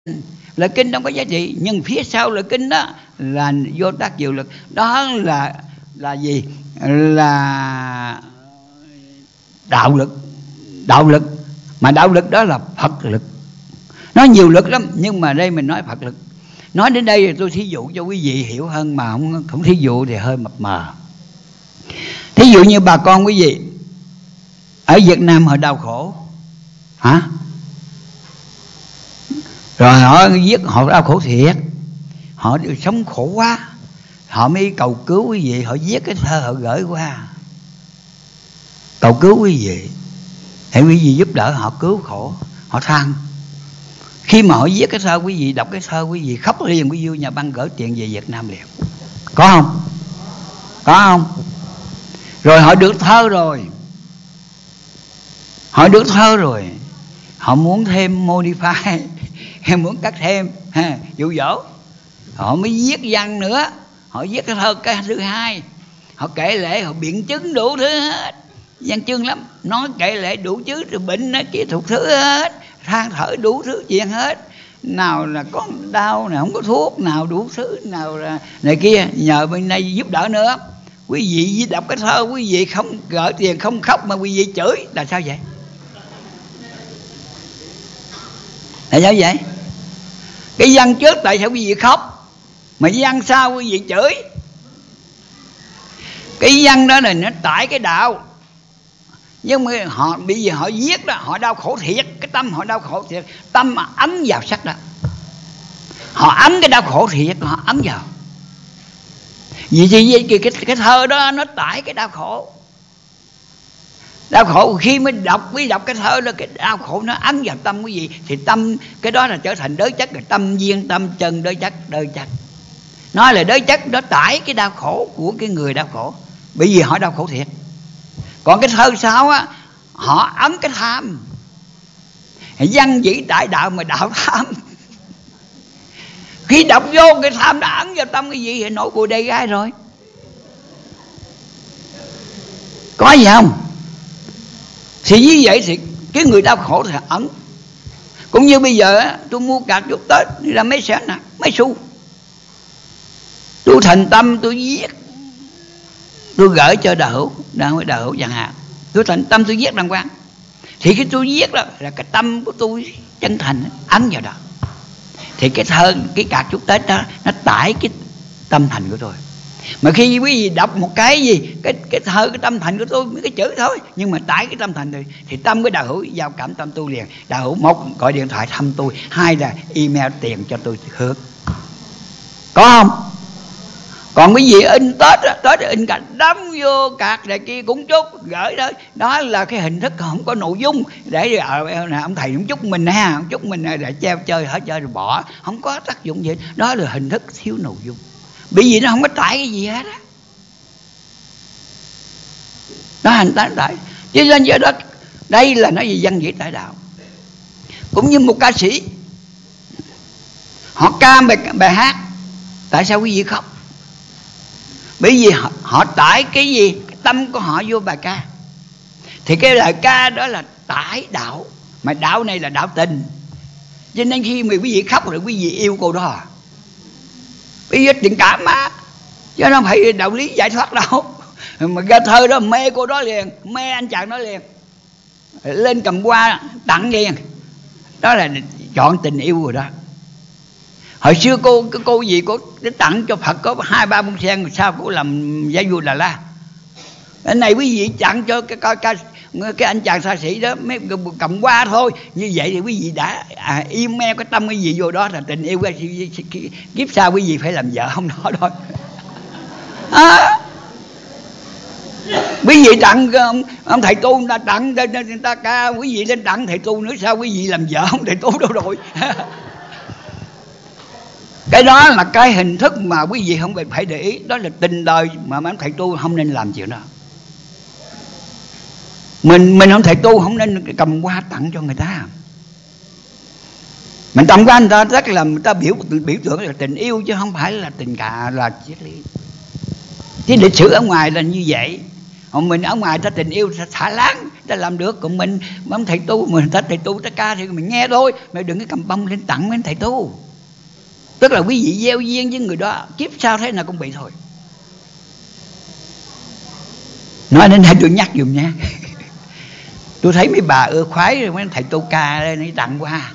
Lời kinh không có giá trị, nhưng phía sau lời kinh đó là vô tác diệu lực. Đó là gì? Là đạo lực. Đạo lực, mà đạo lực đó là Phật lực. Nó nhiều lực lắm, nhưng mà đây mình nói Phật lực. Nói đến đây thì tôi thí dụ cho quý vị hiểu hơn, mà không thí dụ thì hơi mập mờ. Thí dụ như bà con quý vị ở Việt Nam họ đau khổ, hả? Rồi họ giết, họ đau khổ thiệt, họ sống khổ quá, họ mới cầu cứu quý vị, họ viết cái thơ họ gửi qua cầu cứu quý vị, để quý vị giúp đỡ họ cứu khổ, họ than. Khi mà họ viết cái thơ, quý vị đọc cái thơ, quý vị khóc liền, quý vị nhà băng gửi tiền về Việt Nam liền. Có không? Có không? Rồi họ được thơ rồi, họ được thơ rồi, họ muốn thêm modify, muốn cắt thêm, dụ dỗ, họ mới viết văn nữa. Họ viết cái thơ cái thứ hai, họ kể lể, họ biện chứng đủ thứ hết, văn chương lắm, nói kể lể đủ chứ, rồi bệnh kỹ thuật thứ hết, than thở đủ thứ chuyện hết. Nào là có đau, nào không có thuốc, nào đủ thứ, nào là này kia, nhờ bên đây giúp đỡ nữa. Quý vị đọc cái thơ, quý vị không gửi tiền, không khóc, mà quý vị chửi là sao vậy? Là sao vậy? Cái văn trước tại sao quý vị khóc, mà văn sau quý vị chửi? Cái văn đó là nó tải cái đạo, nhưng mà họ bây giờ họ viết đó, họ đau khổ thiệt, cái tâm họ đau khổ thiệt, tâm mà ấm vào sắc đó, họ ấm cái đau khổ thiệt, họ ấm vào. Vì cái thơ đó nó tải cái đau khổ. Đau khổ khi mới đọc, quý đọc cái thơ đó, cái đau khổ nó ấm vào tâm quý vị, thì tâm cái đó là trở thành đới chất, rồi tâm duyên tâm chân đới chất. Nói là đới chất, nó tải cái đau khổ của cái người đau khổ, bởi vì họ đau khổ thiệt. Còn cái thơ sau á, họ ấm cái tham, văn dĩ đại đạo mà đạo tham. Khi đọc vô cái tham đã ấm vào tâm cái gì thì nổi bùi đầy gai rồi. Có gì không? Thì như vậy thì cái người đau khổ thì ấm. Cũng như bây giờ á, tôi mua cạc chúc Tết là mấy sen nè, mấy xu, tôi thành tâm tôi viết, tôi gửi cho đạo hữu chẳng hạn, tôi thành tâm tôi viết đàng hoàng, thì khi tôi viết đó là cái tâm của tôi chân thành ấn vào đó, thì cái thơ, cái cạc chúc Tết đó nó tải cái tâm thành của tôi. Mà khi quý vị đọc một cái gì, cái thơ, cái tâm thành của tôi, cái chữ thôi, nhưng mà tải cái tâm thành thì tâm của đạo hữu giao cảm tâm tôi liền. Đạo hữu một gọi điện thoại thăm tôi, hai là email tiền cho tôi hướng. Có không? Còn cái gì in Tết in cả đám vô cạc này kia cũng chúc gửi đó, đó là cái hình thức không có nội dung, để ông thầy cũng chúc mình ha, ông chúc mình để treo chơi hết chơi rồi bỏ, không có tác dụng gì. Đó là hình thức thiếu nội dung, bởi vì nó không có tải cái gì hết á. Nó hành tải, cho nên do đó đây là nói gì văn dĩ đại đạo. Cũng như một ca sĩ, họ ca bài hát, tại sao quý vị khóc? Bởi vì họ tải cái gì, cái tâm của họ vô bài ca, thì cái lời ca đó là tải đạo, mà đạo này là đạo tình. Cho nên khi mà quý vị khóc rồi quý vị yêu cô đó, bây giờ tình cảm mà, chứ nó không phải đạo lý giải thoát đâu. Mà ra thơ đó mê cô đó liền, mê anh chàng đó liền, lên cầm hoa tặng liền, đó là chọn tình yêu rồi đó. Hồi xưa cô gì cô tặng cho Phật có 2-3 bông sen, sao cô làm Giải vua Đà La. Cái này quý vị tặng cho cái anh chàng xa sĩ đó mới cầm hoa thôi. Như vậy thì quý vị đã email cái tâm cái gì vô đó là tình yêu. Kiếp sau quý vị phải làm vợ không đó thôi. Quý vị tặng ông thầy tu, người ta tặng người ta ca, quý vị lên tặng thầy tu nữa, sao quý vị làm vợ không thầy tu đâu rồi. Cái đó là cái hình thức mà quý vị không phải để ý. Đó là tình đời mà mấy thầy tu không nên làm chuyện đó. Mình không thầy tu không nên cầm hoa tặng cho người ta. Mình tặng hoa người ta rất là người ta biểu tượng là tình yêu, chứ không phải là tình cảm, là triết lý. Cái lịch sử ở ngoài là như vậy. Còn mình ở ngoài ta tình yêu ta thả láng, ta làm được. Còn mình ông thầy tu, mình thầy tu ta ca thì mình nghe thôi, mà đừng có cầm bông lên tặng mấy thầy tu. Tức là quý vị gieo duyên với người đó, kiếp sau thế nào cũng bị thôi. Nói đến đây tôi nhắc dùm nha. Tôi thấy mấy bà ưa khoái rồi mấy thầy tu ca lên tặng qua.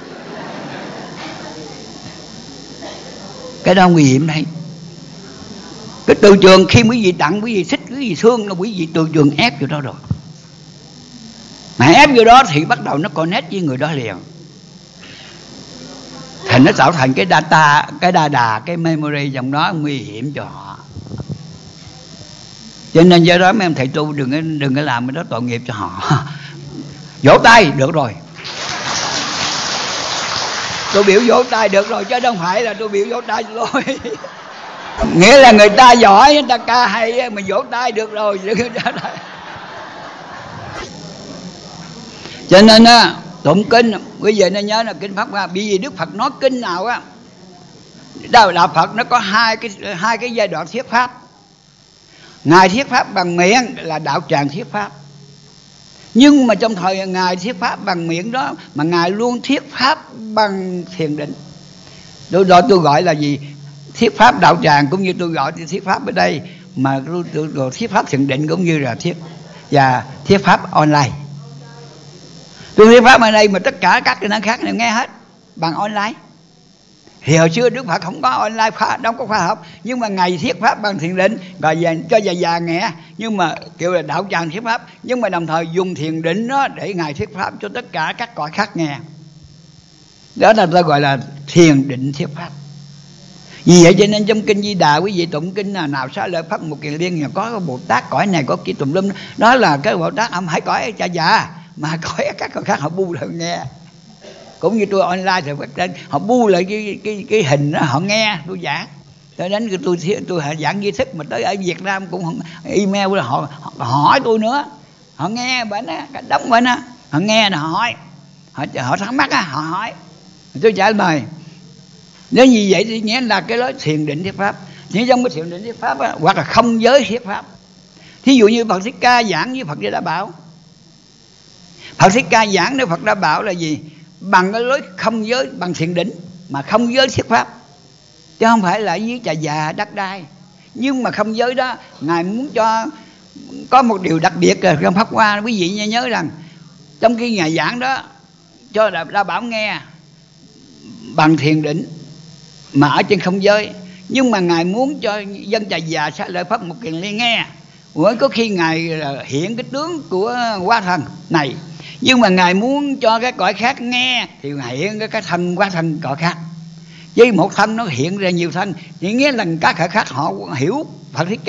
Cái đó nguy hiểm đây. Cái từ trường khi quý vị tặng, quý vị xích, quý vị thương là quý vị từ trường ép vô đó rồi. Mà ép vô đó thì bắt đầu nó connect với người đó liền. Thì nó tạo thành cái data, cái data, cái memory trong đó nguy hiểm cho họ. Cho nên do đó mấy em thầy tu đừng có làm cái đó tội nghiệp cho họ. Vỗ tay được rồi. Tôi biểu vỗ tay được rồi, chứ không phải là tôi biểu vỗ tay thôi. Nghĩa là người ta giỏi, người ta ca hay, mình vỗ tay được rồi. Cho nên á, tụng kinh bây giờ nên nhớ là kinh Pháp Hoa. Bởi vì Đức Phật nói kinh nào á, đạo Phật nó có hai cái giai đoạn thuyết pháp. Ngài thuyết pháp bằng miệng là đạo tràng thuyết pháp. Nhưng mà trong thời Ngài thuyết pháp bằng miệng đó, mà Ngài luôn thuyết pháp bằng thiền định. Tôi gọi là gì? Thuyết pháp đạo tràng, cũng như tôi gọi thuyết pháp ở đây. Mà tôi gọi thuyết pháp thiền định cũng như là thuyết pháp online. Tôi thuyết pháp ở đây mà tất cả các cái năng khác đều nghe hết bằng online. Thì hồi xưa Đức Phật không có online, đâu có khoa học. Nhưng mà Ngài thuyết pháp bằng thiền định, rồi cho già nghe. Nhưng mà kiểu là đạo tràng thuyết pháp. Nhưng mà đồng thời dùng thiền định đó để Ngài thuyết pháp cho tất cả các cõi khác nghe. Đó là ta gọi là thiền định thuyết pháp. Vì vậy cho nên trong kinh Di Đà, quý vị tụng kinh nào xá lợi Phất một kiền liên, có Bồ Tát cõi này có kia tùm lum. Đó là cái Bồ Tát không phải cõi cha già, mà cõi các cõi khác họ bu lại nghe. Cũng như tôi online thì họ bu lại cái hình đó, họ nghe tôi giảng. Cho đến tôi giảng di thức mà tới ở Việt Nam cũng email là họ hỏi tôi nữa. Họ nghe bệnh á, cái đống bệnh á, họ nghe là họ hỏi, họ thắc mắc á, họ hỏi, tôi trả lời. Nếu như vậy thì nghĩa là cái đó thiền định thuyết pháp. Nhưng trong cái thiền định thuyết pháp á, hoặc là không giới thuyết pháp. Thí dụ như Phật Thích Ca giảng với Phật Di Đà Bảo. Phật Thích Ca giảng với Phật Đà Bảo là gì? Bằng cái lối không giới, bằng thiền định mà không giới thuyết pháp, chứ không phải là với trà già đắc đai. Nhưng mà không giới đó, Ngài muốn cho có một điều đặc biệt là trong Pháp Hoa. Quý vị nhớ rằng trong khi Ngài giảng đó cho Đà Bảo nghe bằng thiền định mà ở trên không giới, nhưng mà Ngài muốn cho dân trà già xá lợi Phất một kiền liên nghe. Có khi Ngài hiện cái tướng của Hóa Thân này, nhưng mà Ngài muốn cho cái cõi khác nghe thì Ngài hiện cái thân Hóa Thân cõi khác. Với một thân nó hiện ra nhiều thân, thì nghĩa là các cõi khác họ hiểu Phật Thích Ca